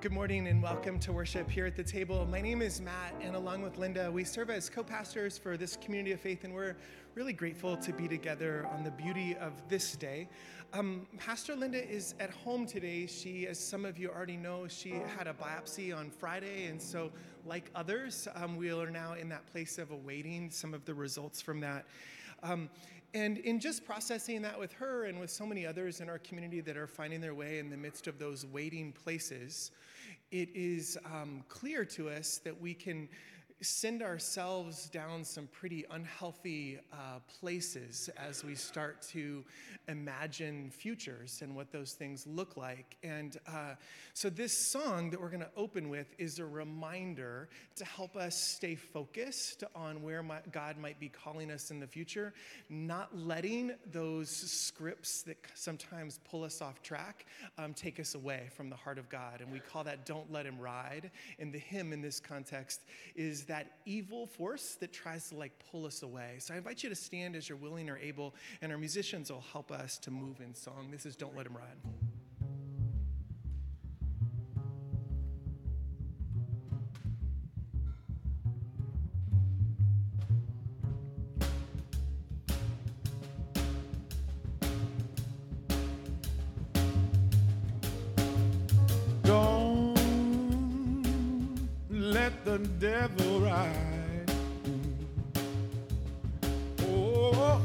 Good morning and welcome to worship here at the table. My name is Matt, and along with Linda, we serve as co-pastors for this community of faith, and we're really grateful to be together on the beauty of this day. Pastor Linda is at home today. She, as some of you already know, she had a biopsy on Friday, and so like others, we are now in that place of awaiting some of the results from that. And in just processing that with her and with so many others in our community that are finding their way in the midst of those waiting places, it is clear to us that we can send ourselves down some pretty unhealthy places as we start to imagine futures and what those things look like. And so this song that we're going to open with is a reminder to help us stay focused on where God might be calling us in the future, not letting those scripts that sometimes pull us off track take us away from the heart of God. And we call that "Don't Let Him Ride." And the hymn in this context is that evil force that tries to pull us away. So I invite you to stand as you're willing or able, and our musicians will help us to move in song. This is "Don't Let Him Ride." Let the devil ride. Oh,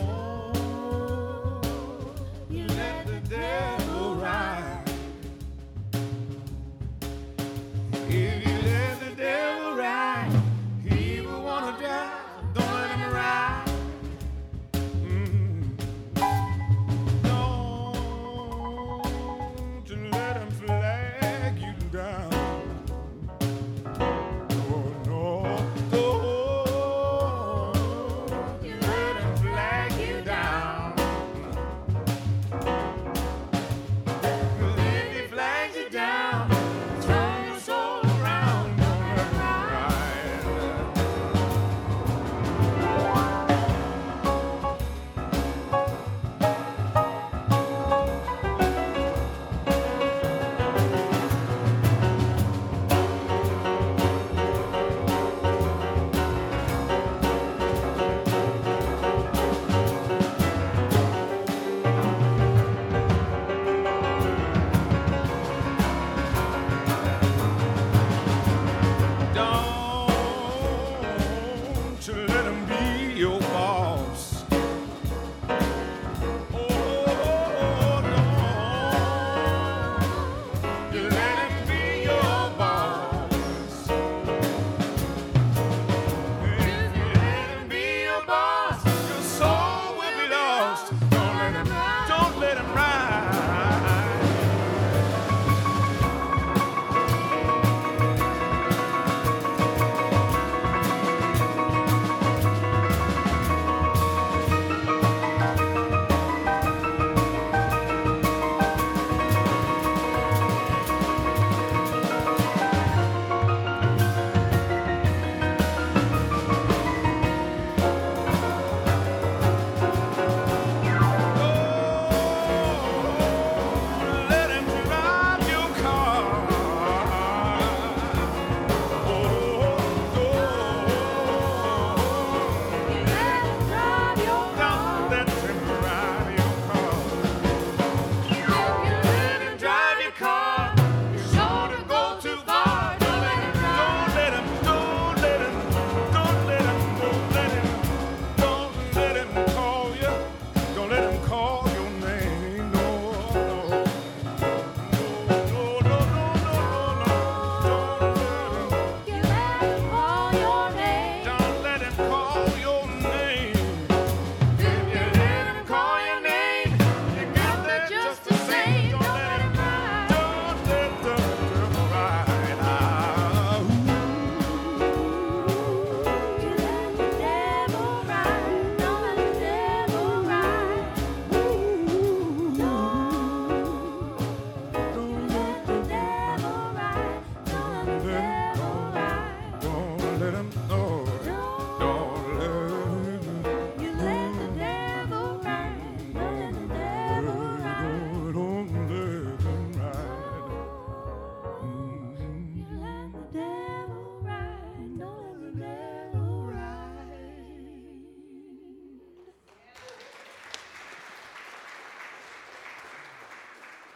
don't let the devil ride. If you let the devil ride, he will want to die. Don't let him ride. Don't let him flag you down.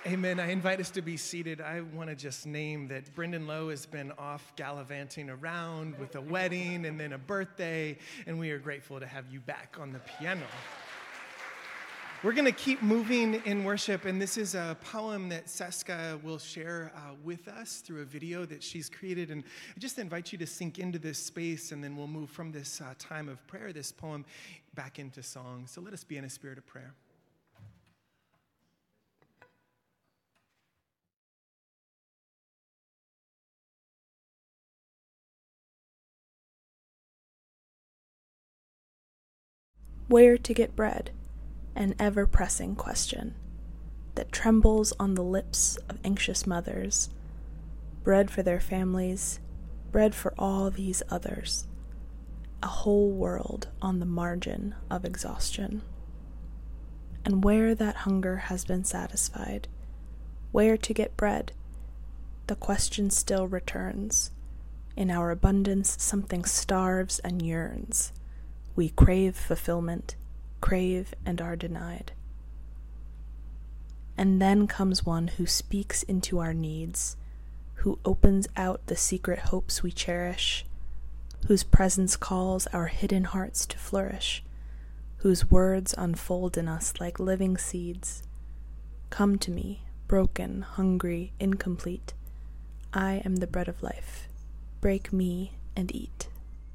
Amen. I invite us to be seated. I want to just name that Brendan Lowe has been off gallivanting around with a wedding and then a birthday, and we are grateful to have you back on the piano. We're going to keep moving in worship, and this is a poem that Seska will share with us through a video that she's created. And I just invite you to sink into this space, and then we'll move from this time of prayer, this poem, back into song. So let us be in a spirit of prayer. Where to get bread, an ever-pressing question that trembles on the lips of anxious mothers. Bread for their families, bread for all these others. A whole world on the margin of exhaustion. And where that hunger has been satisfied, where to get bread, the question still returns. In our abundance, something starves and yearns. We crave fulfillment, crave and are denied. And then comes one who speaks into our needs, who opens out the secret hopes we cherish, whose presence calls our hidden hearts to flourish, whose words unfold in us like living seeds. Come to me, broken, hungry, incomplete. I am the bread of life. Break me and eat.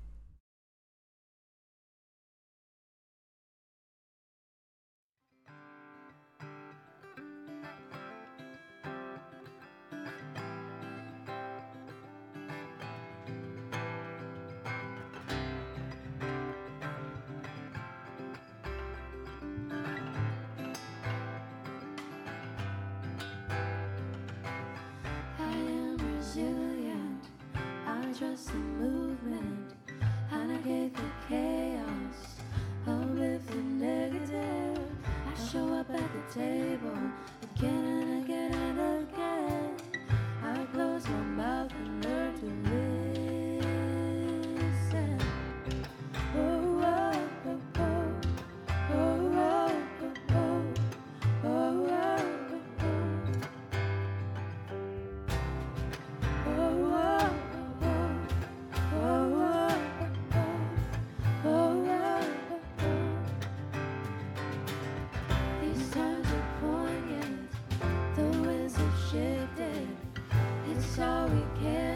Trust the movement, I negate the chaos, omit the negative. I show up at the table again and again and again. I close my mouth and learn to listen. Oh, oh, oh, oh, oh, oh, oh, oh, oh, oh, oh, oh. It's all we care.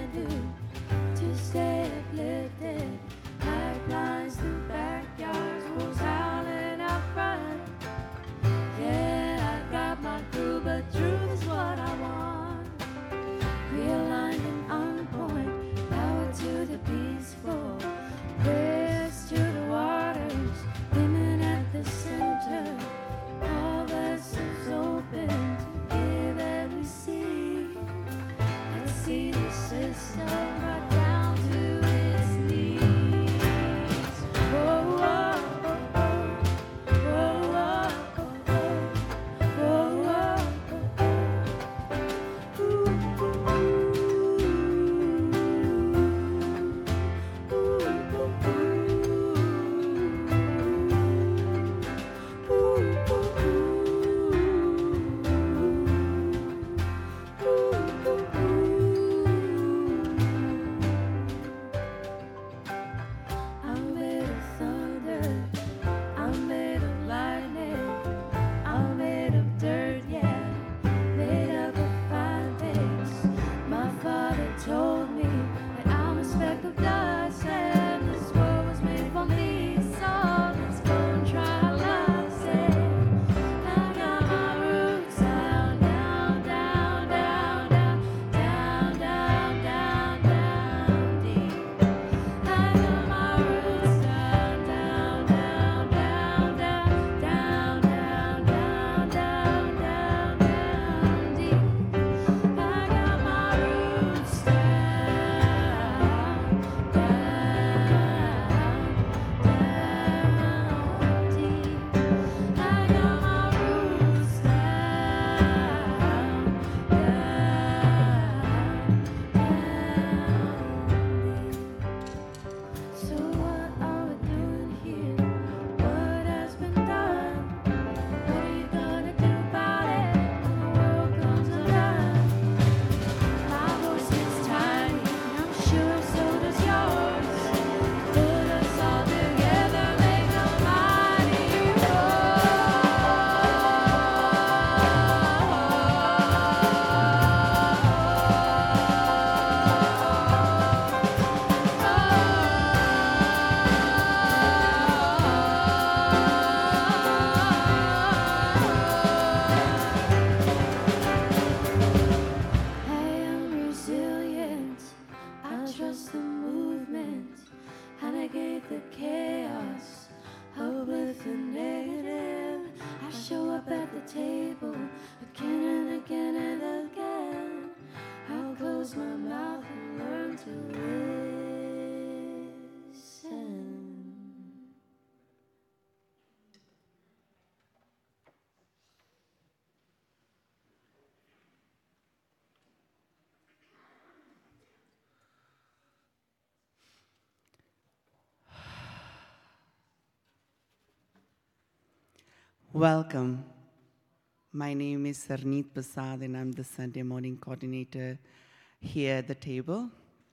Welcome. My name is Sarneet Prasad, and I'm the Sunday morning coordinator here at the table.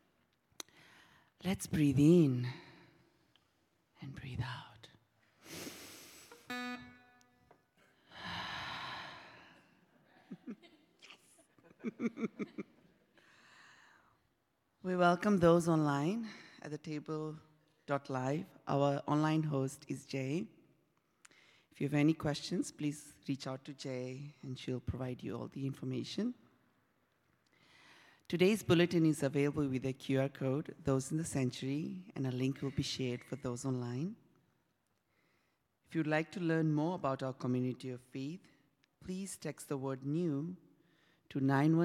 Let's breathe in and breathe out. We welcome those online at the table.live. Our online host is Jay. If you have any questions, please reach out to Jay and she'll provide you all the information. Today's bulletin is available with a QR code, those in the sanctuary, and a link will be shared for those online. If you'd like to learn more about our community of faith, please text the word NEW to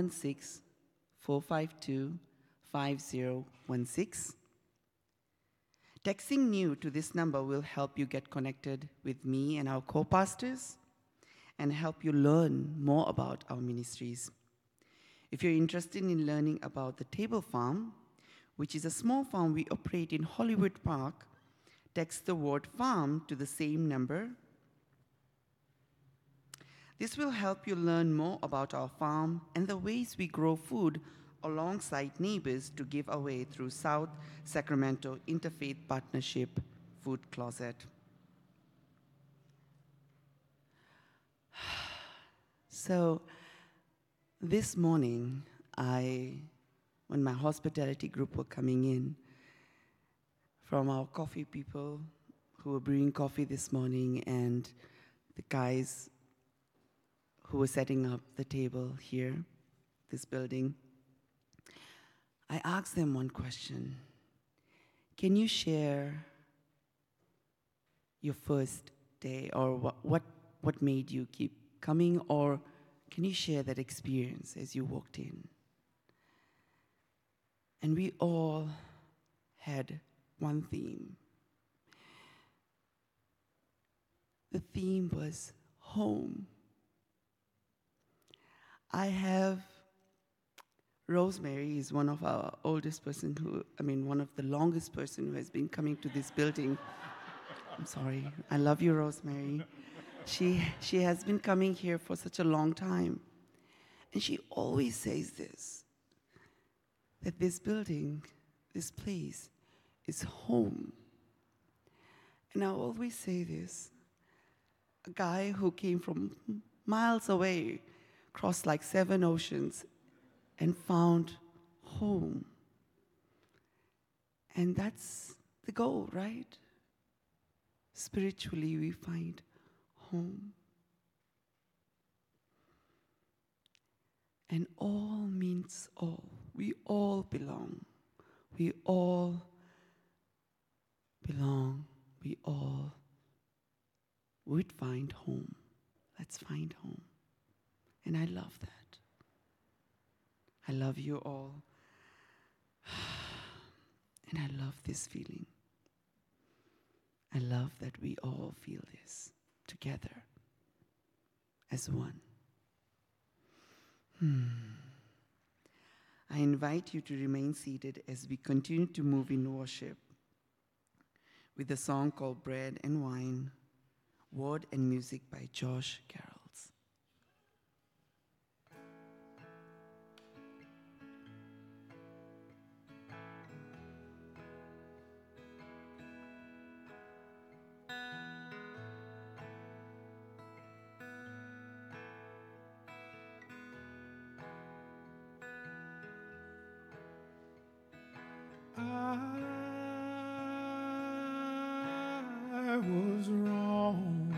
916-452-5016. Texting NEW to this number will help you get connected with me and our co-pastors and help you learn more about our ministries. If you're interested in learning about the Table Farm, which is a small farm we operate in Hollywood Park, text the word farm to the same number. This will help you learn more about our farm and the ways we grow food alongside neighbors to give away through South Sacramento Interfaith Partnership Food Closet. So this morning, when my hospitality group were coming in from our coffee people who were brewing coffee this morning and the guys who were setting up the table here, this building, I asked them one question. Can you share your first day, or what made you keep coming, or can you share that experience as you walked in? And we all had one theme. The theme was home. Rosemary is one of our oldest person one of the longest person who has been coming to this building. I'm sorry. I love you, Rosemary. She has been coming here for such a long time. And she always says this, that this building, this place, is home. And I always say this, a guy who came from miles away, crossed like 7 oceans, and found home. And that's the goal, right? Spiritually, we find home. And all means all. We all belong. We all belong. We all would find home. Let's find home. And I love that. I love you all. And I love this feeling. I love that we all feel this together as one. I invite you to remain seated as we continue to move in worship with a song called Bread and Wine, word and music by Josh Carroll. I was wrong.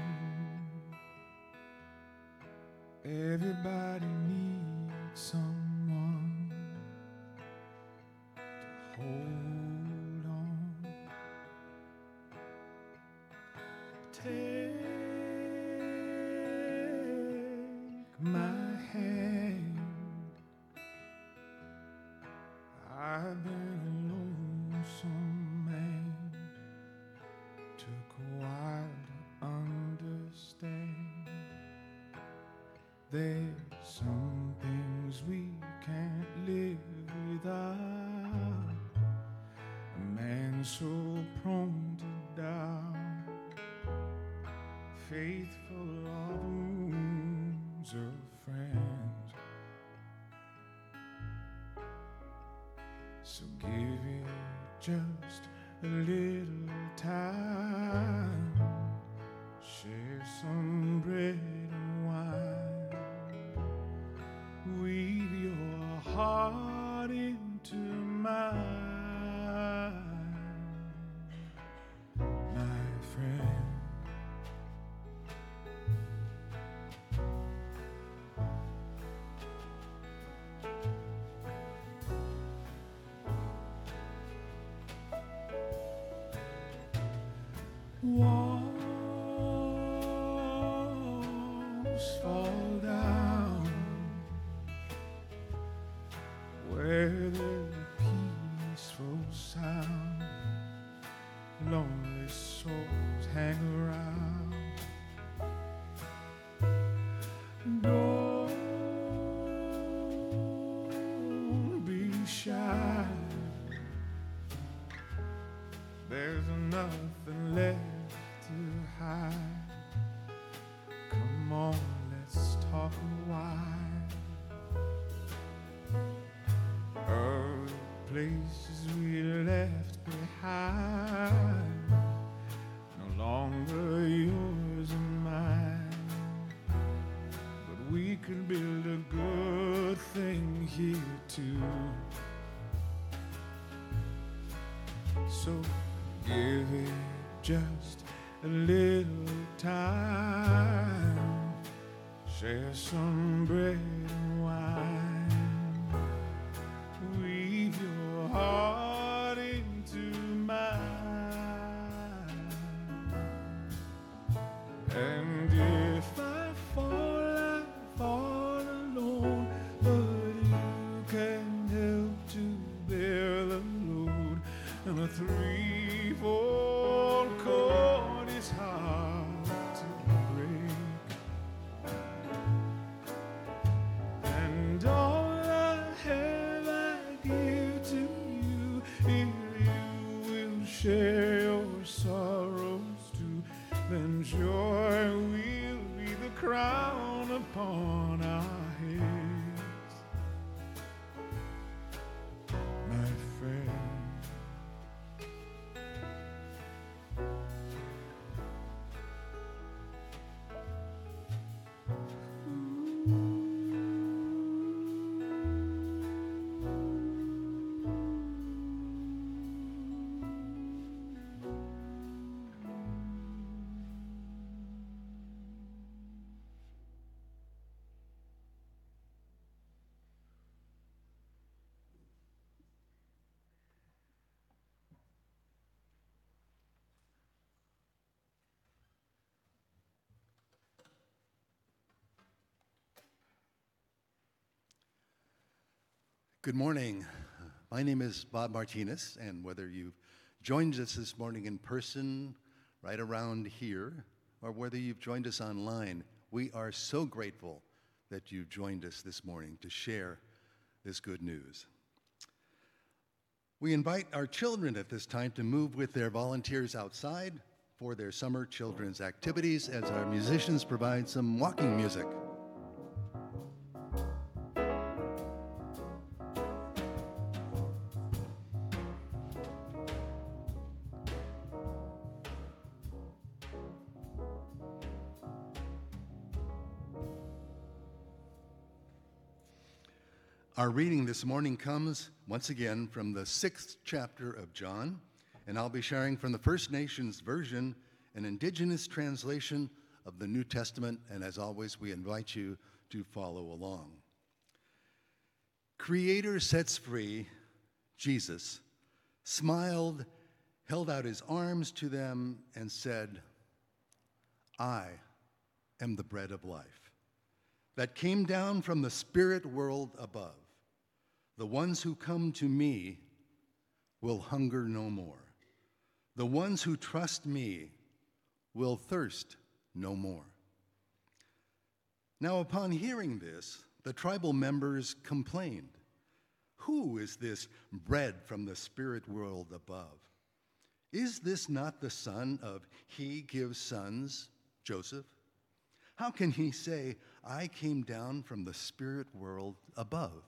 Everybody needs someone to hold on. Take my hand. I've been a lonesome man. Took a while to understand. There's some things we can't live without. A man so prone to doubt, faithful are the wounds of friends. So give it just a little time. Share some bread and wine. Weave your heart into mine, my friend. Walls fall down where the peaceful sound. Lonely souls hang around. Don't be shy. There's nothing left to hide. Come on, let's talk a while of the places we left behind, no longer yours and mine. But we could build a good thing here too. So give it just a little time. Share some bread and wine. Weave your heart into mine. And if I fall, I fall alone, but you can help to bear the load. And a three-fold cord is hard to break. And all I have I give to you. If you will share your sorrows too, then joy will be the crown upon our heads, my friend. Good morning. My name is Bob Martinez, and whether you've joined us this morning in person, right around here, or whether you've joined us online, we are so grateful that you've joined us this morning to share this good news. We invite our children at this time to move with their volunteers outside for their summer children's activities as our musicians provide some walking music. Our reading this morning comes, once again, from the 6th chapter of John, and I'll be sharing from the First Nations version, an indigenous translation of the New Testament, and as always, we invite you to follow along. Creator sets free, Jesus, smiled, held out his arms to them, and said, I am the bread of life that came down from the spirit world above. The ones who come to me will hunger no more. The ones who trust me will thirst no more. Now, upon hearing this, the tribal members complained, who is this bread from the spirit world above? Is this not the son of he gives sons Joseph? How can he say, I came down from the spirit world above?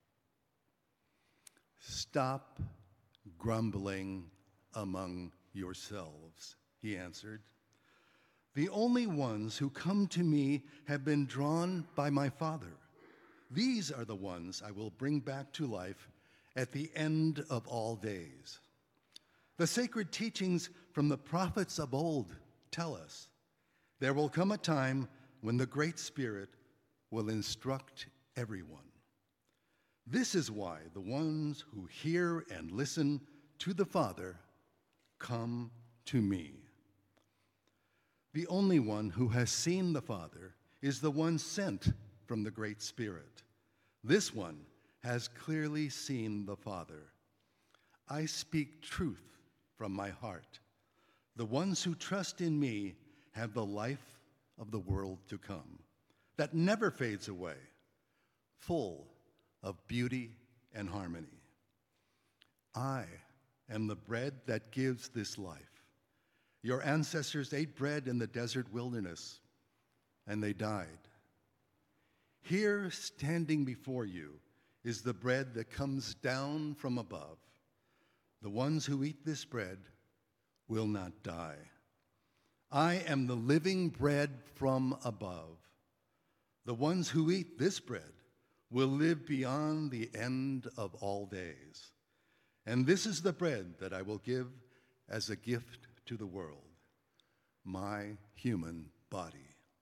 Stop grumbling among yourselves, he answered. The only ones who come to me have been drawn by my Father. These are the ones I will bring back to life at the end of all days. The sacred teachings from the prophets of old tell us there will come a time when the Great Spirit will instruct everyone. This is why the ones who hear and listen to the Father come to me. The only one who has seen the Father is the one sent from the Great Spirit. This one has clearly seen the Father. I speak truth from my heart. The ones who trust in me have the life of the world to come, that never fades away, full of beauty and harmony. I am the bread that gives this life. Your ancestors ate bread in the desert wilderness, and they died. Here, standing before you, is the bread that comes down from above. The ones who eat this bread will not die. I am the living bread from above. The ones who eat this bread will live beyond the end of all days. And this is the bread that I will give as a gift to the world, my human body.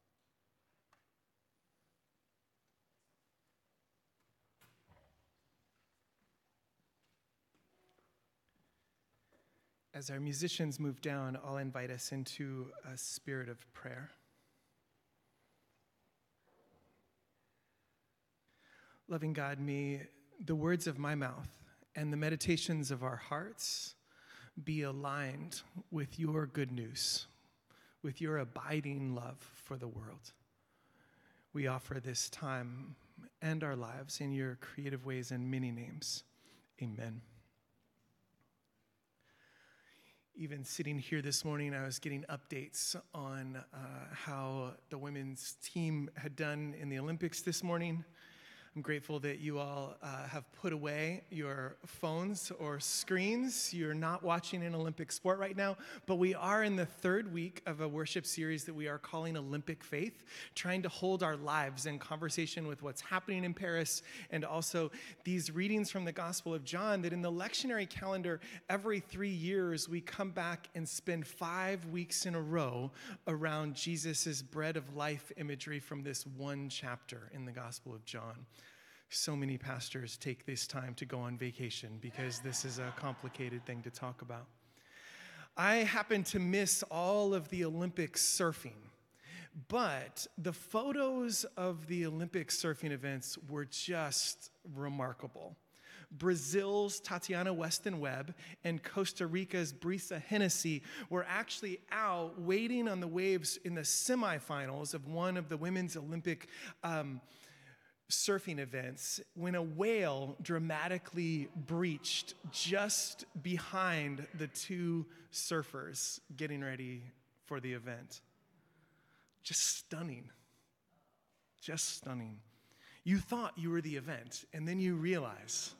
As our musicians move down, I'll invite us into a spirit of prayer. Loving God, may the words of my mouth and the meditations of our hearts be aligned with your good news, with your abiding love for the world. We offer this time and our lives in your creative ways and many names. Amen. Even sitting here this morning, I was getting updates on how the women's team had done in the Olympics this morning. I'm grateful that you all have put away your phones or screens. You're not watching an Olympic sport right now, but we are in the third week of a worship series that we are calling Olympic Faith, trying to hold our lives in conversation with what's happening in Paris, and also these readings from the Gospel of John, that in the lectionary calendar, every 3 years, we come back and spend 5 weeks in a row around Jesus' bread of life imagery from this one chapter in the Gospel of John. So many pastors take this time to go on vacation because this is a complicated thing to talk about. I happened to miss all of the Olympic surfing, but the photos of the Olympic surfing events were just remarkable. Brazil's Tatiana Weston Webb and Costa Rica's Brisa Hennessy were actually out waiting on the waves in the semifinals of one of the women's Olympic surfing events when a whale dramatically breached just behind the two surfers getting ready for the event. Just stunning. Just stunning. You thought you were the event, and then you realize.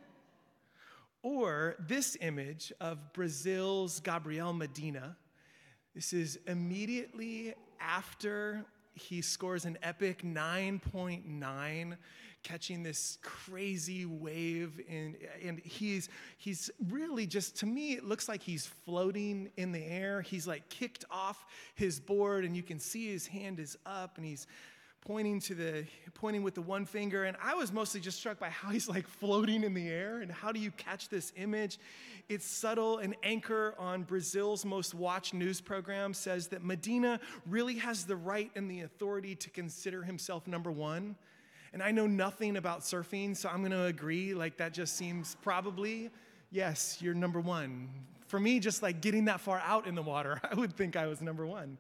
Or this image of Brazil's Gabriel Medina. This is immediately after he scores an epic 9.9, catching this crazy wave, and he's really just, to me, it looks like he's floating in the air. He's like kicked off his board, and you can see his hand is up, and he's pointing with the one finger. And I was mostly just struck by how he's like floating in the air, and how do you catch this image? It's subtle. An anchor on Brazil's most watched news program says that Medina really has the right and the authority to consider himself number one. And I know nothing about surfing, so I'm going to agree. Like, that just seems probably, yes, you're number one. For me, just like getting that far out in the water, I would think I was number one.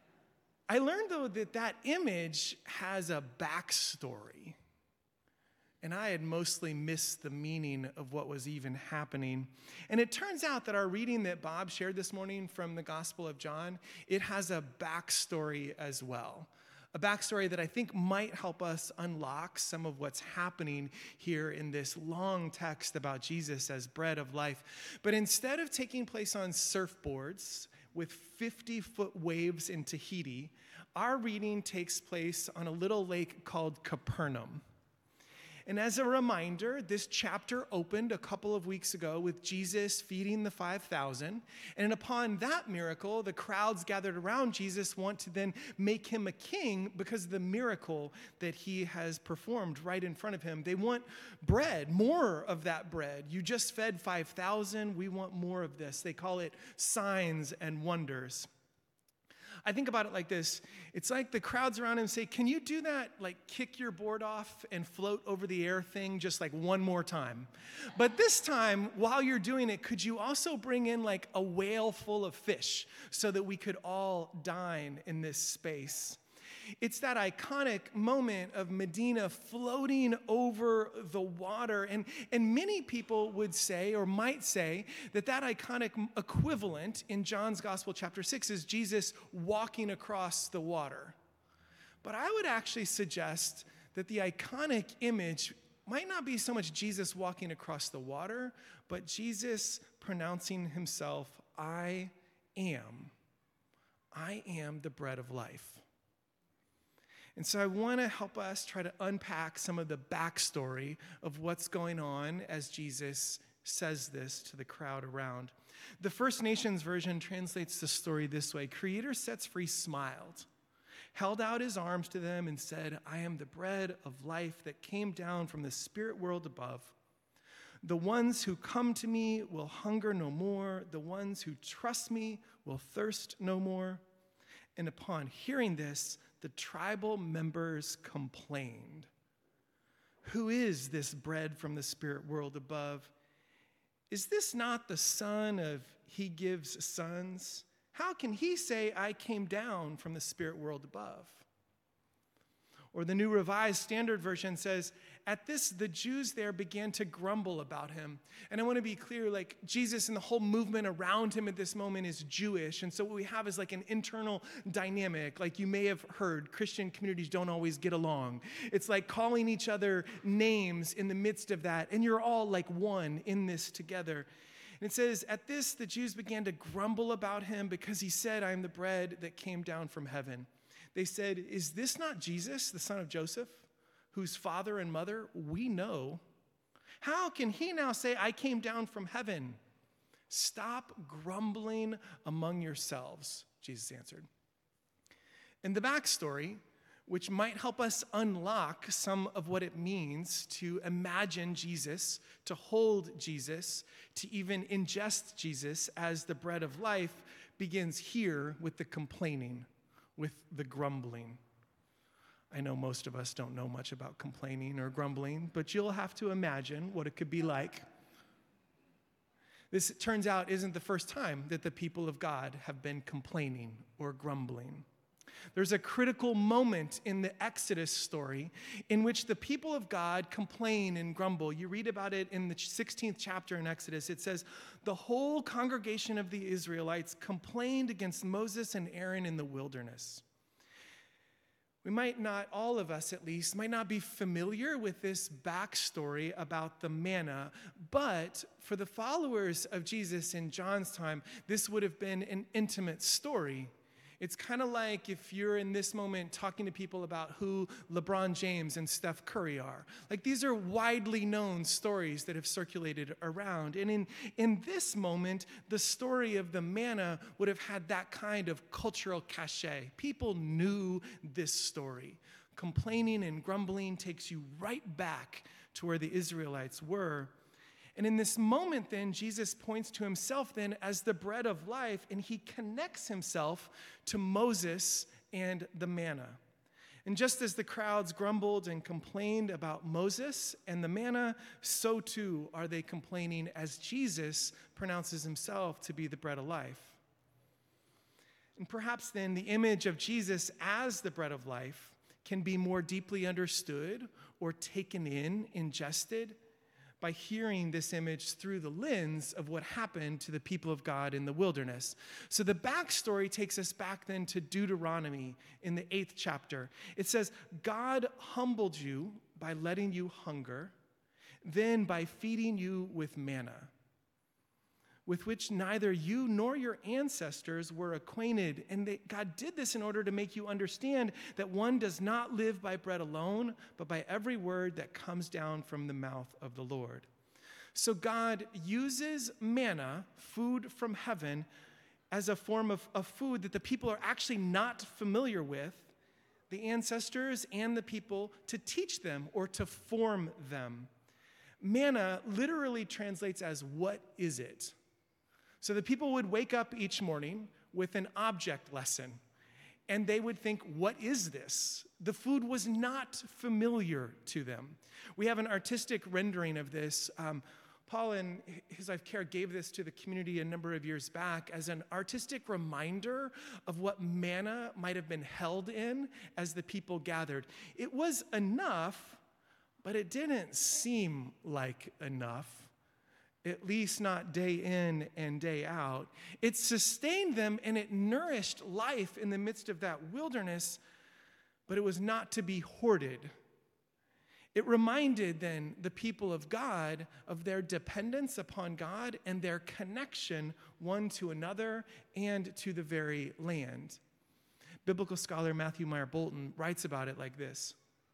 I learned, though, that image has a backstory. and I had mostly missed the meaning of what was even happening. And it turns out that our reading that Bob shared this morning from the Gospel of John, it has a backstory as well. A backstory that I think might help us unlock some of what's happening here in this long text about Jesus as bread of life. But instead of taking place on surfboards with 50-foot waves in Tahiti, our reading takes place on a little lake called Capernaum. And as a reminder, this chapter opened a couple of weeks ago with Jesus feeding the 5,000. And upon that miracle, the crowds gathered around Jesus want to then make him a king because of the miracle that he has performed right in front of him. They want bread, more of that bread. You just fed 5,000. We want more of this. They call it signs and wonders. I think about it like this. It's like the crowds around him say, can you do that, like kick your board off and float over the air thing just like one more time? But this time, while you're doing it, could you also bring in like a whale full of fish so that we could all dine in this space? It's that iconic moment of Medina floating over the water. And many people would say, or might say, that iconic equivalent in John's Gospel, chapter 6, is Jesus walking across the water. But I would actually suggest that the iconic image might not be so much Jesus walking across the water, but Jesus pronouncing himself, I am the bread of life. And so I want to help us try to unpack some of the backstory of what's going on as Jesus says this to the crowd around. The First Nations version translates the story this way. Creator sets free smiled, held out his arms to them and said, I am the bread of life that came down from the spirit world above. The ones who come to me will hunger no more. The ones who trust me will thirst no more. And upon hearing this, the tribal members complained. Who is this bread from the spirit world above? Is this not the son of he gives sons? How can he say, I came down from the spirit world above? Or the New Revised Standard Version says, at this, the Jews there began to grumble about him. And I want to be clear, like Jesus and the whole movement around him at this moment is Jewish. And so what we have is like an internal dynamic. Like you may have heard, Christian communities don't always get along. It's like calling each other names in the midst of that. And you're all like one in this together. And it says, at this, the Jews began to grumble about him because he said, I am the bread that came down from heaven. They said, is this not Jesus, the son of Joseph, whose father and mother we know? How can he now say, I came down from heaven? Stop grumbling among yourselves, Jesus answered. And the backstory, which might help us unlock some of what it means to imagine Jesus, to hold Jesus, to even ingest Jesus as the bread of life, begins here with the complaining, with the grumbling. I know most of us don't know much about complaining or grumbling, but you'll have to imagine what it could be like. This, it turns out, isn't the first time that the people of God have been complaining or grumbling. There's a critical moment in the Exodus story in which the people of God complain and grumble. You read about it in the 16th chapter in Exodus. It says, the whole congregation of the Israelites complained against Moses and Aaron in the wilderness. We might not, all of us at least, might not be familiar with this backstory about the manna, but for the followers of Jesus in John's time, this would have been an intimate story. It's kind of like if you're in this moment talking to people about who LeBron James and Steph Curry are. Like these are widely known stories that have circulated around. And in this moment, the story of the manna would have had that kind of cultural cachet. People knew this story. Complaining and grumbling takes you right back to where the Israelites were. And in this moment then, Jesus points to himself then as the bread of life, and he connects himself to Moses and the manna. And just as the crowds grumbled and complained about Moses and the manna, so too are they complaining as Jesus pronounces himself to be the bread of life. And perhaps then the image of Jesus as the bread of life can be more deeply understood or taken in, ingested, by hearing this image through the lens of what happened to the people of God in the wilderness. So the backstory takes us back then to Deuteronomy in the 8th chapter. It says, God humbled you by letting you hunger, then by feeding you with manna, with which neither you nor your ancestors were acquainted. And God did this in order to make you understand that one does not live by bread alone, but by every word that comes down from the mouth of the Lord. So God uses manna, food from heaven, as a form of food that the people are actually not familiar with, the ancestors and the people, to teach them or to form them. Manna literally translates as, what is it? So the people would wake up each morning with an object lesson, and they would think, what is this? The food was not familiar to them. We have an artistic rendering of this. Paul and his wife Kara gave this to the community a number of years back as an artistic reminder of what manna might have been held in as the people gathered. It was enough, but it didn't seem like enough. At least not day in and day out. It sustained them and it nourished life in the midst of that wilderness, but it was not to be hoarded. It reminded then the people of God of their dependence upon God and their connection one to another and to the very land. Biblical scholar Matthew Meyer Bolton writes about it like this: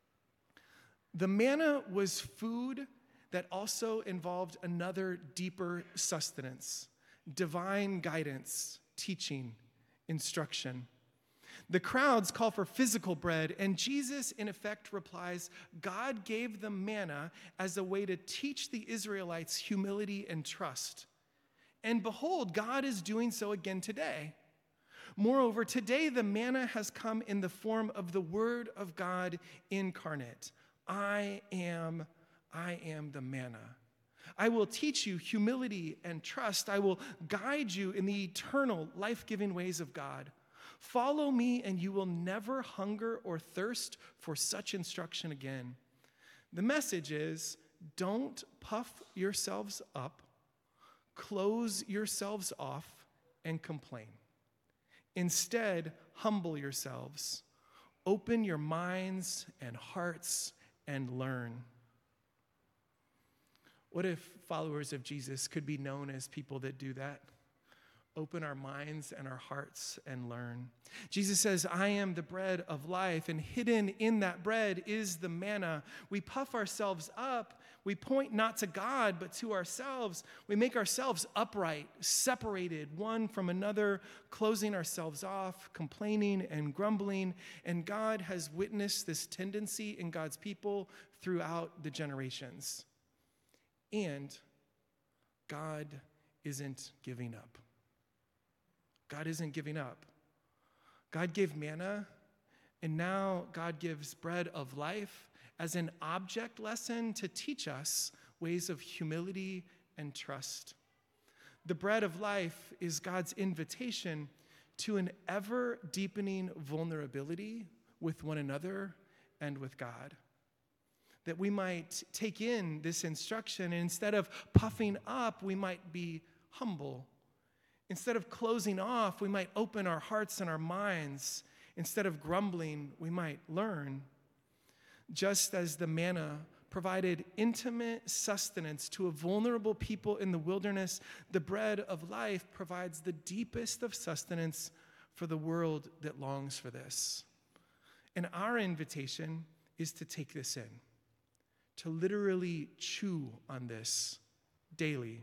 the manna was food that also involved another deeper sustenance, divine guidance, teaching, instruction. The crowds call for physical bread, and Jesus, in effect, replies, God gave them manna as a way to teach the Israelites humility and trust. And behold, God is doing so again today. Moreover, today the manna has come in the form of the Word of God incarnate. I am the manna. I will teach you humility and trust. I will guide you in the eternal, life-giving ways of God. Follow me, and you will never hunger or thirst for such instruction again. The message is, don't puff yourselves up, close yourselves off, and complain. Instead, humble yourselves. Open your minds and hearts and learn. What if followers of Jesus could be known as people that do that? Open our minds and our hearts and learn. Jesus says, I am the bread of life, and hidden in that bread is the manna. We puff ourselves up. We point not to God, but to ourselves. We make ourselves upright, separated one from another, closing ourselves off, complaining and grumbling. And God has witnessed this tendency in God's people throughout the generations. And God isn't giving up. God isn't giving up. God gave manna, and now God gives bread of life as an object lesson to teach us ways of humility and trust. The bread of life is God's invitation to an ever-deepening vulnerability with one another and with God. That we might take in this instruction, and instead of puffing up, we might be humble. Instead of closing off, we might open our hearts and our minds. Instead of grumbling, we might learn. Just as the manna provided intimate sustenance to a vulnerable people in the wilderness, the bread of life provides the deepest of sustenance for the world that longs for this. And our invitation is to take this in, to literally chew on this daily.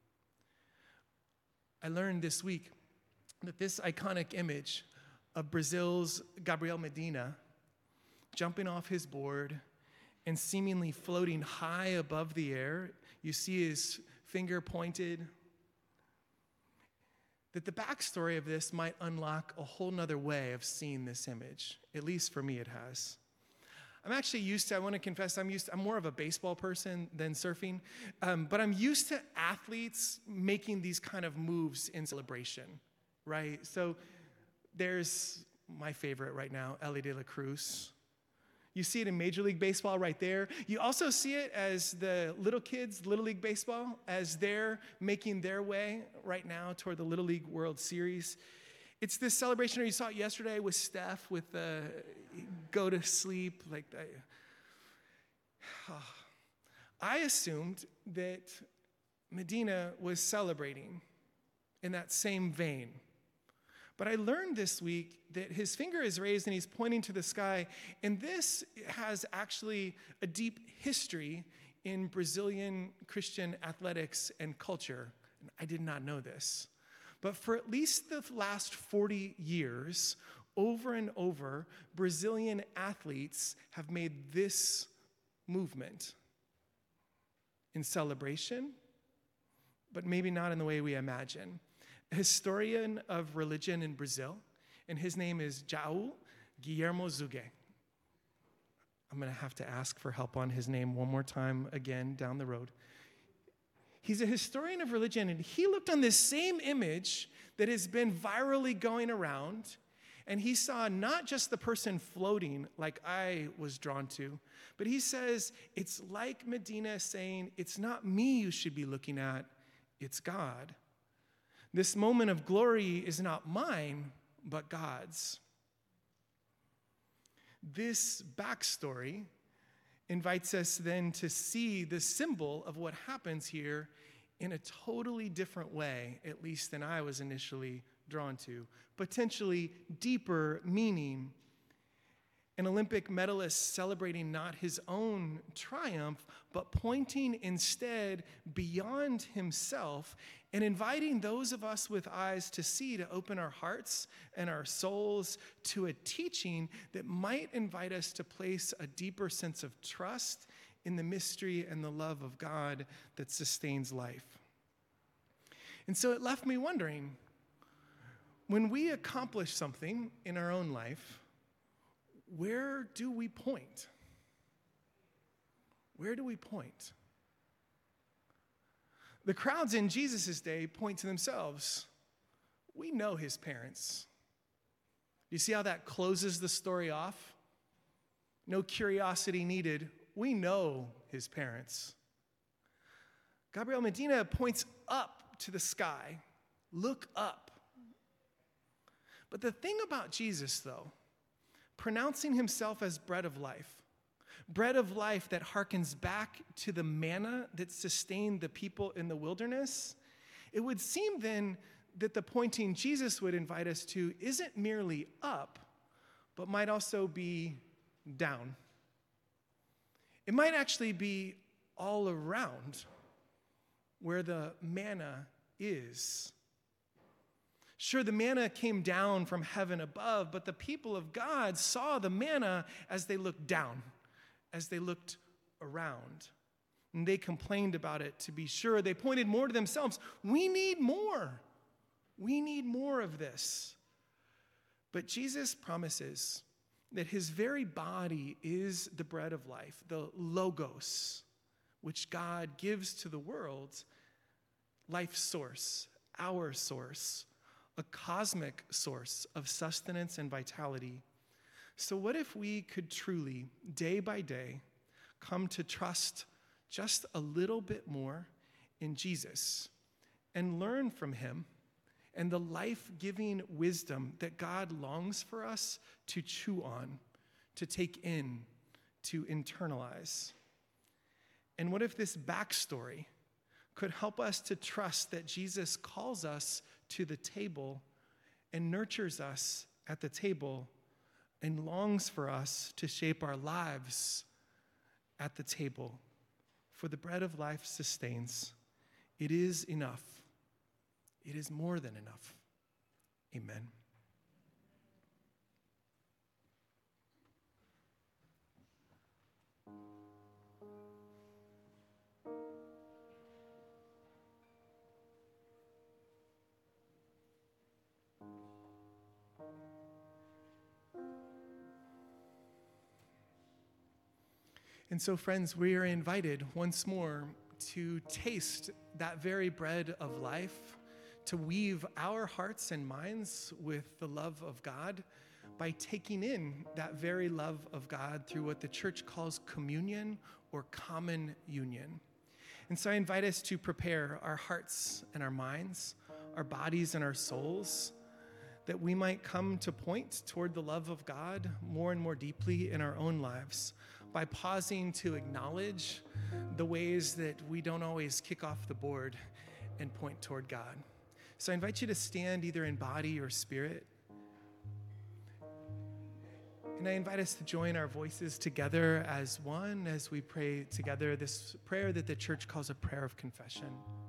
I learned this week that this iconic image of Brazil's Gabriel Medina jumping off his board and seemingly floating high above the air, you see his finger pointed, that the backstory of this might unlock a whole nother way of seeing this image. At least for me it has. I'm actually used to, I want to confess, I'm more of a baseball person than surfing, but I'm used to athletes making these kind of moves in celebration, right? So there's my favorite right now, Ellie De La Cruz, You see it in Major League Baseball right there. You also see it as the little kids, Little League Baseball, as they're making their way right now toward the Little League World Series. It's this celebration, or you saw it yesterday with Steph with the go to sleep. Like I assumed that Medina was celebrating in that same vein. But I learned this week that his finger is raised and he's pointing to the sky. And this has actually a deep history in Brazilian Christian athletics and culture. And I did not know this. But for at least the last 40 years, over and over, Brazilian athletes have made this movement in celebration, but maybe not in the way we imagine. A historian of religion in Brazil, and his name is João Guilherme Zuge. I'm going to have to ask for help on his name one more time again down the road. He's a historian of religion, and he looked on this same image that has been virally going around, and he saw not just the person floating like I was drawn to, but he says it's like Medina saying, it's not me you should be looking at, it's God. This moment of glory is not mine, but God's. This backstory invites us then to see the symbol of what happens here in a totally different way, at least than I was initially drawn to. Potentially deeper meaning. An Olympic medalist celebrating not his own triumph, but pointing instead beyond himself and inviting those of us with eyes to see to open our hearts and our souls to a teaching that might invite us to place a deeper sense of trust in the mystery and the love of God that sustains life. And so it left me wondering, when we accomplish something in our own life, where do we point? Where do we point? The crowds in Jesus' day point to themselves. We know his parents. Do you see how that closes the story off? No curiosity needed. We know his parents. Gabriel Medina points up to the sky. Look up. But the thing about Jesus, though, pronouncing himself as bread of life that harkens back to the manna that sustained the people in the wilderness, it would seem then that the pointing Jesus would invite us to isn't merely up, but might also be down. It might actually be all around where the manna is. Sure, the manna came down from heaven above, but the people of God saw the manna as they looked down, as they looked around. And they complained about it, to be sure. They pointed more to themselves. We need more. We need more of this. But Jesus promises that his very body is the bread of life, the Logos, which God gives to the world, life source, our source, a cosmic source of sustenance and vitality. So what if we could truly, day by day, come to trust just a little bit more in Jesus and learn from him and the life-giving wisdom that God longs for us to chew on, to take in, to internalize? And what if this backstory could help us to trust that Jesus calls us to the table and nurtures us at the table and longs for us to shape our lives at the table? For the bread of life sustains. It is enough. It is more than enough. Amen. And so, friends, we are invited once more to taste that very bread of life, to weave our hearts and minds with the love of God, by taking in that very love of God through what the church calls communion or common union. And so I invite us to prepare our hearts and our minds, our bodies and our souls, that we might come to point toward the love of God more and more deeply in our own lives by pausing to acknowledge the ways that we don't always kick off the board and point toward God. So I invite you to stand either in body or spirit. And I invite us to join our voices together as one as we pray together this prayer that the church calls a prayer of confession.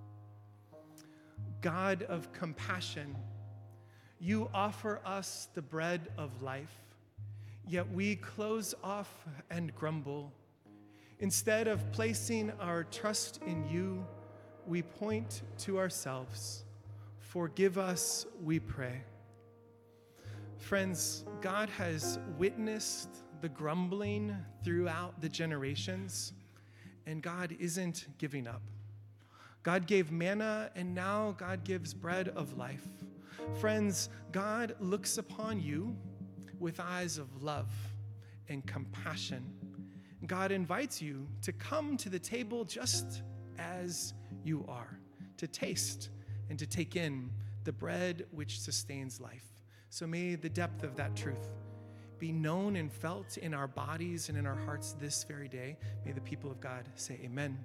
God of compassion, you offer us the bread of life, yet we close off and grumble. Instead of placing our trust in you, we point to ourselves. Forgive us, we pray. Friends, God has witnessed the grumbling throughout the generations, and God isn't giving up. God gave manna, and now God gives bread of life. Friends, God looks upon you with eyes of love and compassion. God invites you to come to the table just as you are, to taste and to take in the bread which sustains life. So may the depth of that truth be known and felt in our bodies and in our hearts this very day. May the people of God say amen.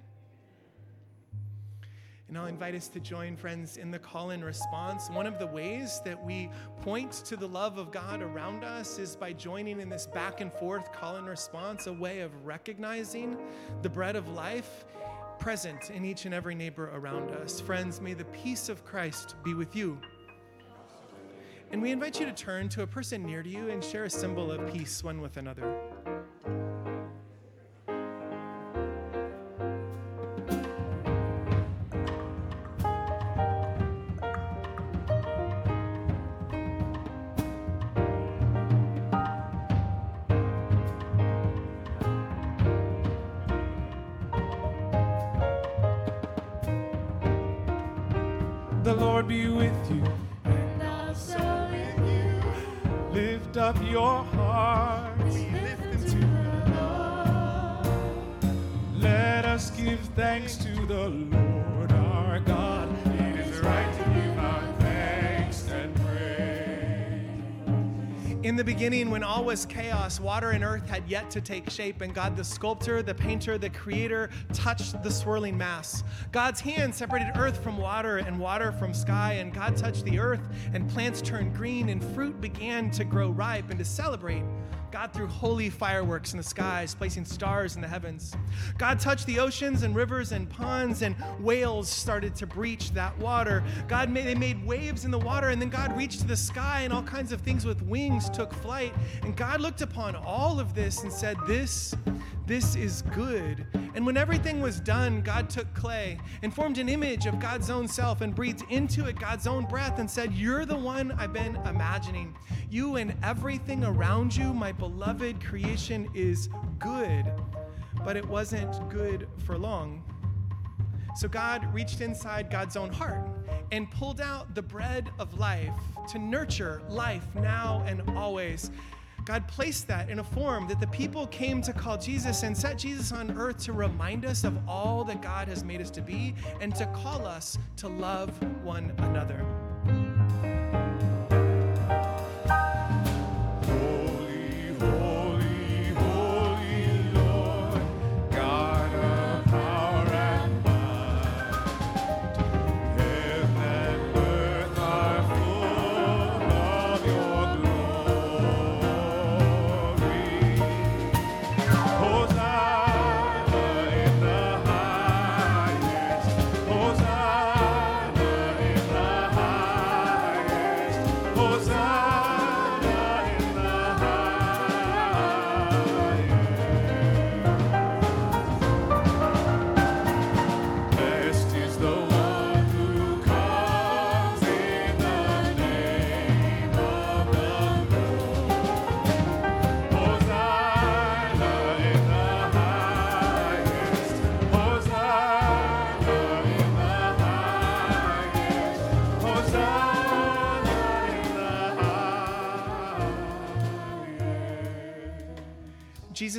And I'll invite us to join, friends, in the call and response. One of the ways that we point to the love of God around us is by joining in this back and forth call and response, a way of recognizing the bread of life present in each and every neighbor around us. Friends, may the peace of Christ be with you. And we invite you to turn to a person near to you and share a symbol of peace one with another. The Lord be with you. And also with you. Lift up your hearts. We lift them to the Lord. Let us give thanks to the Lord our God. It is right to give our thanks and praise. In the beginning, when all was chaos, water and earth had yet to take shape, and God, the sculptor, the painter, the creator, touched the swirling mass. God's hand separated earth from water and water from sky, and God touched the earth, and plants turned green, and fruit began to grow ripe. And to celebrate, God threw holy fireworks in the skies, placing stars in the heavens. God touched the oceans and rivers and ponds, and whales started to breach that water. They made waves in the water, and then God reached to the sky, and all kinds of things with wings took flight. And God looked upon all of this and said, this is good. And when everything was done, God took clay and formed an image of God's own self and breathed into it God's own breath and said, you're the one I've been imagining. You and everything around you, my beloved creation, is good. But it wasn't good for long. So God reached inside God's own heart and pulled out the bread of life to nurture life now and always. God placed that in a form that the people came to call Jesus and set Jesus on earth to remind us of all that God has made us to be and to call us to love one another. Holy, holy, holy Lord, God of power and might. Heaven and earth are full of your glory. Hosanna in the highest. Hosanna in the highest.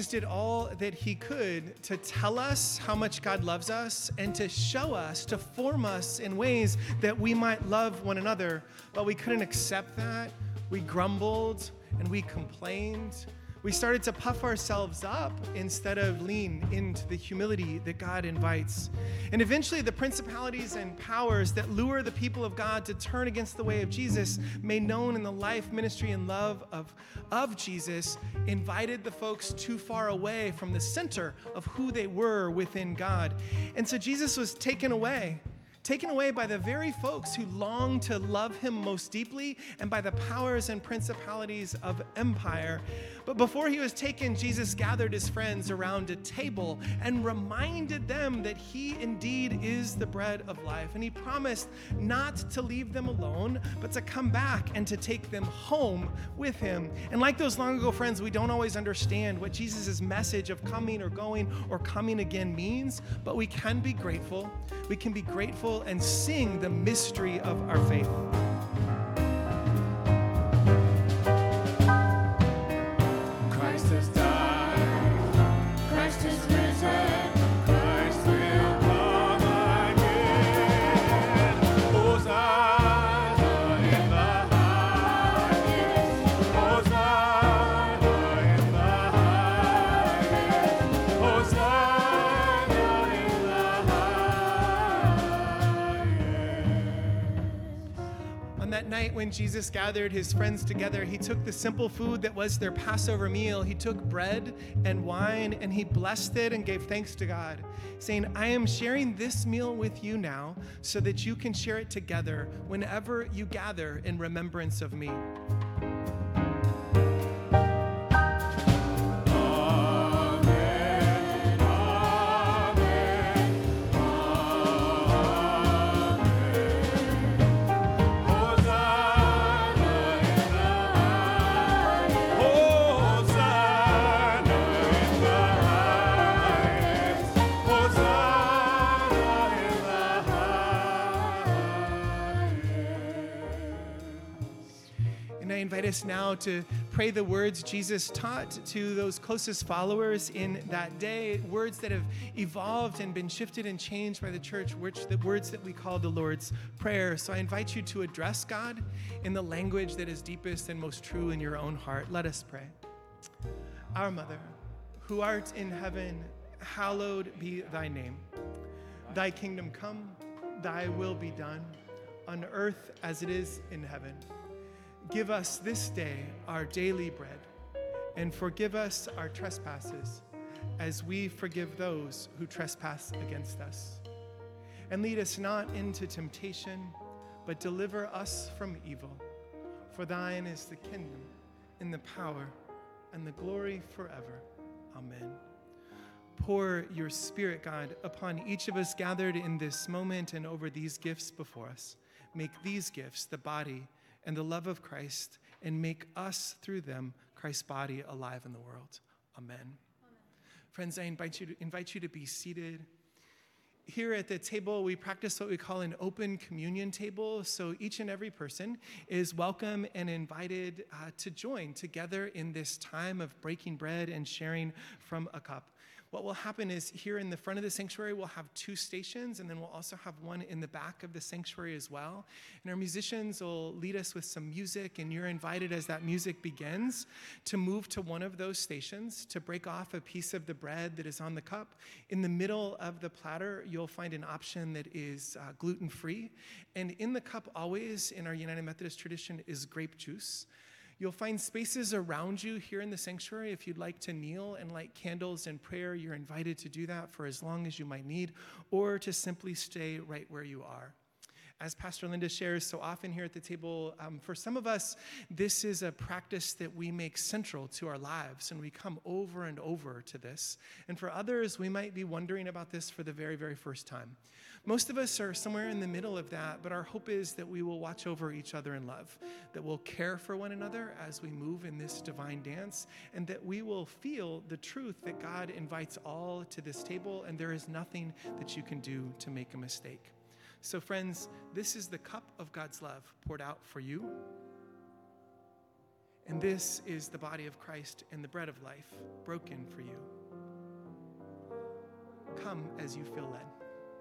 Jesus did all that he could to tell us how much God loves us and to show us, to form us in ways that we might love one another. But we couldn't accept that. We grumbled and we complained. We started to puff ourselves up instead of lean into the humility that God invites. And eventually the principalities and powers that lure the people of God to turn against the way of Jesus, made known in the life, ministry, and love of Jesus, invited the folks too far away from the center of who they were within God. And so Jesus was taken away by the very folks who long to love him most deeply and by the powers and principalities of empire. But before he was taken, Jesus gathered his friends around a table and reminded them that he indeed is the bread of life. And he promised not to leave them alone, but to come back and to take them home with him. And like those long ago friends, we don't always understand what Jesus' message of coming or going or coming again means, but we can be grateful. We can be grateful and sing the mystery of our faith. Christ has died, Christ has risen, Christ will come again. Hosanna in the highest, Hosanna in the highest, Hosanna in the highest. On that night when Jesus gathered his friends together, he took the simple food that was their Passover meal. He took bread and wine and he blessed it and gave thanks to God, saying, I am sharing this meal with you now so that you can share it together whenever you gather in remembrance of me. Invite us now to pray the words Jesus taught to those closest followers in that day, words that have evolved and been shifted and changed by the church, the words that we call the Lord's Prayer. So I invite you to address God in the language that is deepest and most true in your own heart. Let us pray. Our Mother, who art in heaven, hallowed be thy name. Thy kingdom come, thy will be done, on earth as it is in heaven. Give us this day our daily bread, and forgive us our trespasses, as we forgive those who trespass against us. And lead us not into temptation, but deliver us from evil. For thine is the kingdom, and the power, and the glory forever. Amen. Pour your Spirit, God, upon each of us gathered in this moment and over these gifts before us. Make these gifts the body and the love of Christ, and make us through them Christ's body alive in the world. Amen. Friends, I invite you to be seated. Here at the table, we practice what we call an open communion table. So each and every person is welcome and invited to join together in this time of breaking bread and sharing from a cup. What will happen is here in the front of the sanctuary, we'll have 2 stations, and then we'll also have one in the back of the sanctuary as well. And our musicians will lead us with some music, and you're invited as that music begins to move to one of those stations to break off a piece of the bread that is on the cup. In the middle of the platter, you'll find an option that is gluten-free. And in the cup always, in our United Methodist tradition, is grape juice. You'll find spaces around you here in the sanctuary. If you'd like to kneel and light candles in prayer, you're invited to do that for as long as you might need, or to simply stay right where you are. As Pastor Linda shares so often here at the table, for some of us, this is a practice that we make central to our lives, and we come over and over to this. And for others, we might be wondering about this for the very, very first time. Most of us are somewhere in the middle of that, but our hope is that we will watch over each other in love, that we'll care for one another as we move in this divine dance, and that we will feel the truth that God invites all to this table, and there is nothing that you can do to make a mistake. So friends, this is the cup of God's love poured out for you. And this is the body of Christ and the bread of life, broken for you. Come as you feel led.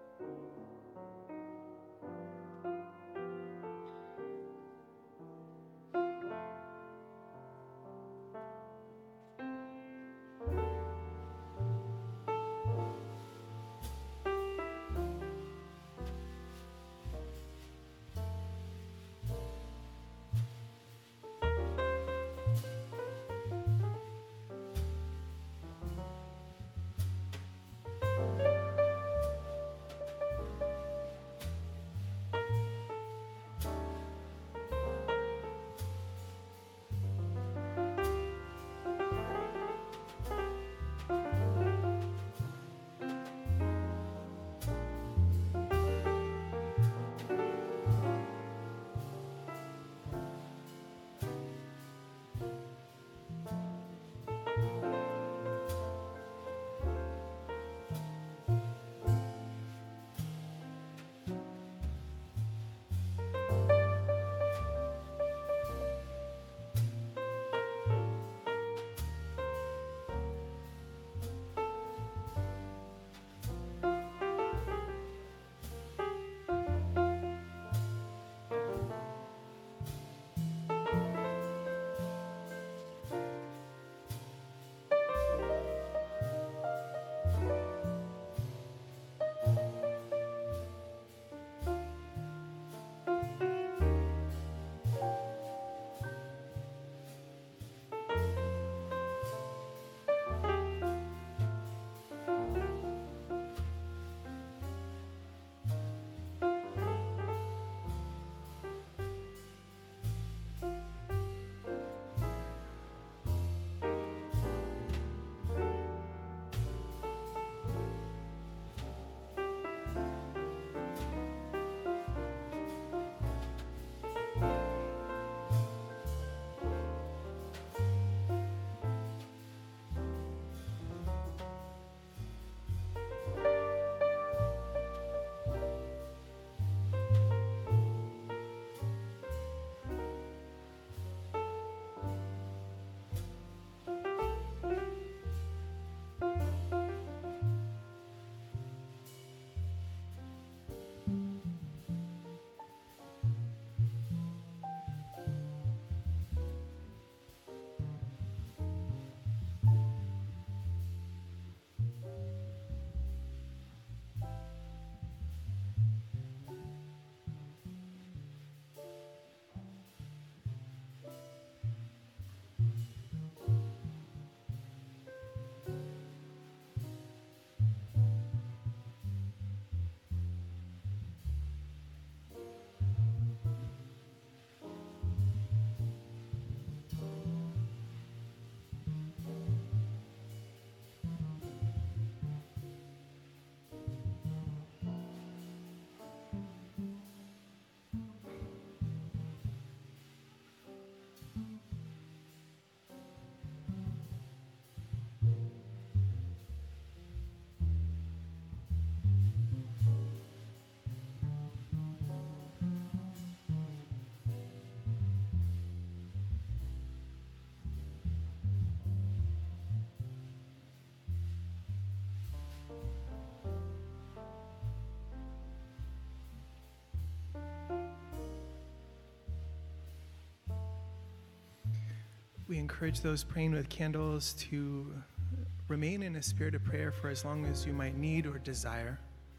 We encourage those praying with candles to remain in a spirit of prayer for as long as you might need or desire.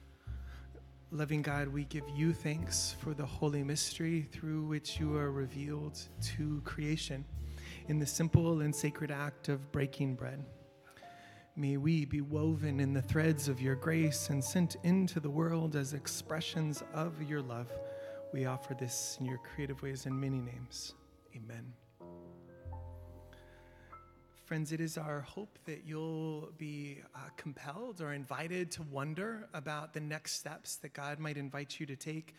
Loving God, we give you thanks for the holy mystery through which you are revealed to creation in the simple and sacred act of breaking bread. May we be woven in the threads of your grace and sent into the world as expressions of your love. We offer this in your creative ways in many names. Amen. Friends, it is our hope that you'll be compelled or invited to wonder about the next steps that God might invite you to take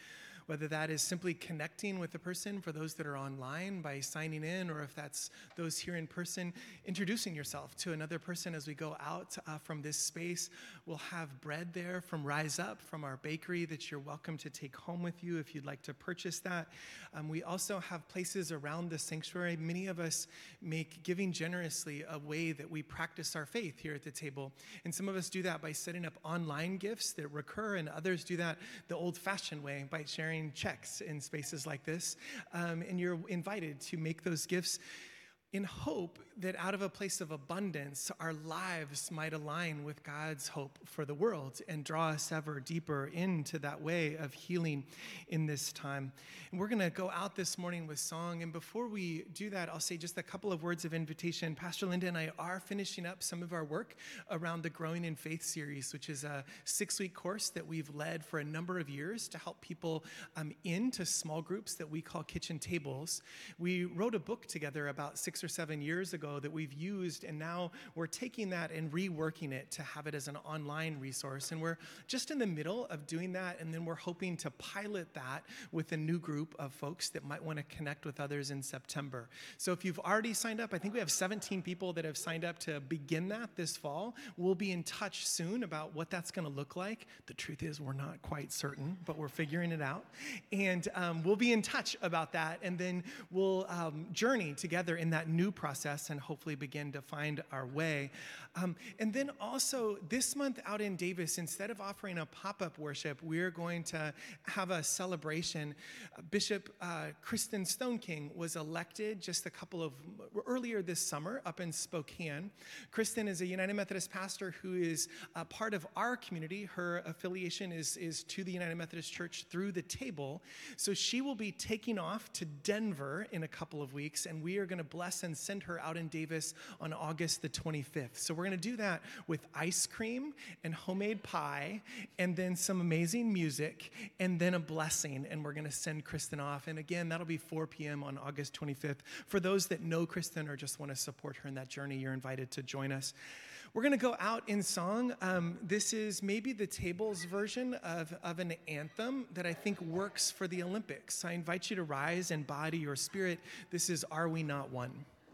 whether that is simply connecting with the person for those that are online by signing in, or if that's those here in person, introducing yourself to another person as we go out from this space. We'll have bread there from Rise Up, from our bakery, that you're welcome to take home with you if you'd like to purchase that. We also have places around the sanctuary. Many of us make giving generously a way that we practice our faith here at the table. And some of us do that by setting up online gifts that recur, and others do that the old-fashioned way by sharing checks in spaces like this. And you're invited to make those gifts in hope that out of a place of abundance, our lives might align with God's hope for the world and draw us ever deeper into that way of healing in this time. And we're going to go out this morning with song. And before we do that, I'll say just a couple of words of invitation. Pastor Linda and I are finishing up some of our work around the Growing in Faith series, which is a 6-week course that we've led for a number of years to help people into small groups that we call kitchen tables. We wrote a book together about 6 or 7 years ago that we've used, and now we're taking that and reworking it to have it as an online resource. And we're just in the middle of doing that, and then we're hoping to pilot that with a new group of folks that might want to connect with others in September. So if you've already signed up, I think we have 17 people that have signed up to begin that this fall. We'll be in touch soon about what that's going to look like. The truth is we're not quite certain, but we're figuring it out. And we'll be in touch about that, and then we'll journey together in that new process and hopefully begin to find our way. And then also this month out in Davis, instead of offering a pop-up worship, we're going to have a celebration. Bishop Kristen Stoneking was elected just earlier this summer up in Spokane. Kristen is a United Methodist pastor who is a part of our community. Her affiliation is to the United Methodist Church through the table. So she will be taking off to Denver in a couple of weeks, and we are going to bless and send her out in Davis on August the 25th. So we're going to do that with ice cream and homemade pie, and then some amazing music, and then a blessing, and we're going to send Kristen off. And again, that'll be 4 p.m. on August 25th. For those that know Kristen or just want to support her in that journey, you're invited to join us. We're going to go out in song. This is maybe the table's version of an anthem that I think works for the Olympics. I invite you to rise in body or spirit. This is Are We Not One?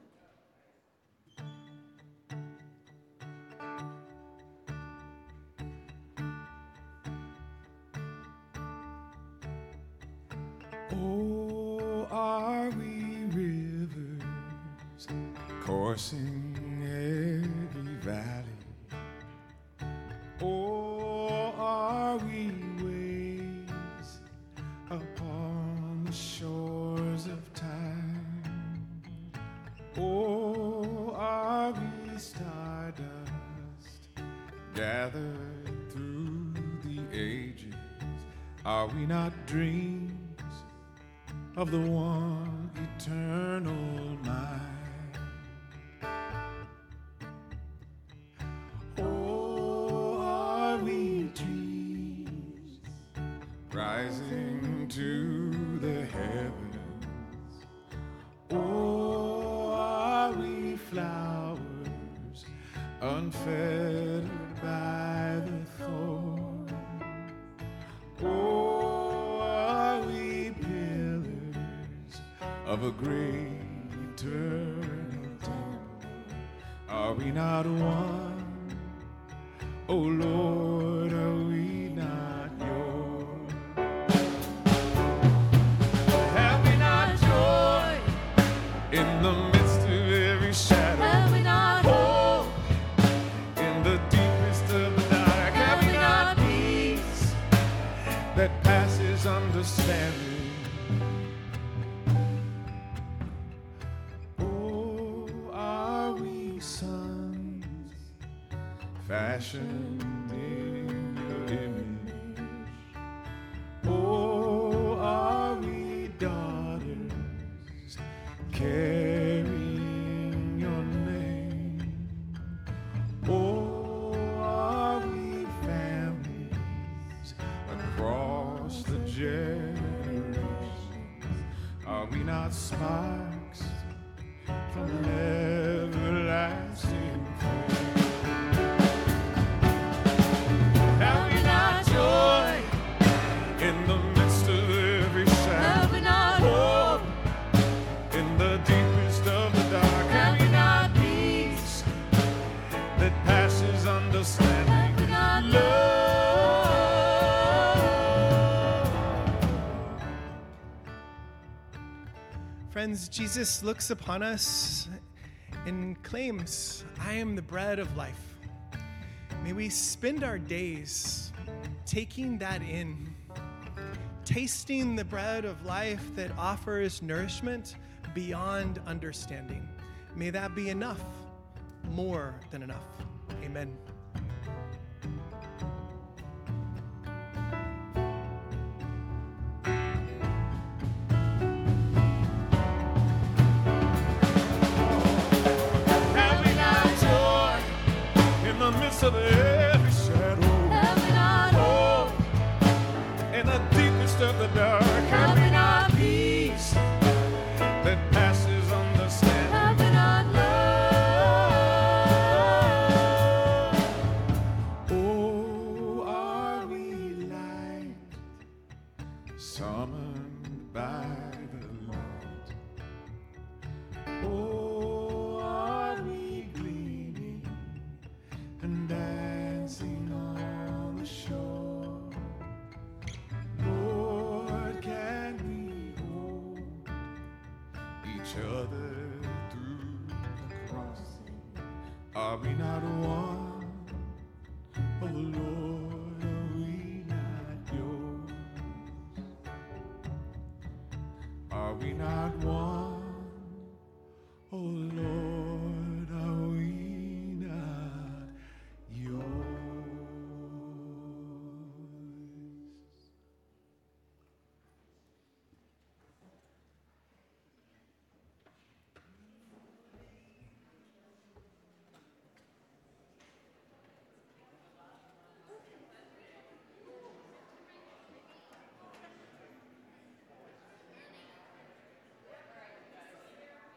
Oh, are we rivers coursing every valley? Oh, are we waves upon the shores of time? Oh, are we stardust gathered through the ages? Are we not dreams of the one eternal mind? Oh, are we trees rising to the heavens? Oh, are we flowers unfettered by the thorn? Oh, are we pillars of a great eternal temple? Are we not one? Oh Lord, are we not yours? Have we not joy in the midst of every shadow? Have we not hope in the deepest of the dark? Have we not peace that passes understanding? Oh, are we sons fashioned in your image? Oh, are we daughters carrying your name? Oh, are we families across the generations? Are we not sparks from an everlasting flame? Have we not joy in the midst of Friends, Jesus looks upon us and claims, I am the bread of life. May we spend our days taking that in, tasting the bread of life that offers nourishment beyond understanding. May that be enough, more than enough. Amen. Of every shadow, in the deepest of the dark, having our peace that passes understanding, having our love. Oh, are we light summoned by the Lord? Oh, are we gleaming and dancing on the shore? Lord, can we hold each other through the crossing? Are we not one? Oh Lord, are we not yours? Are we not one?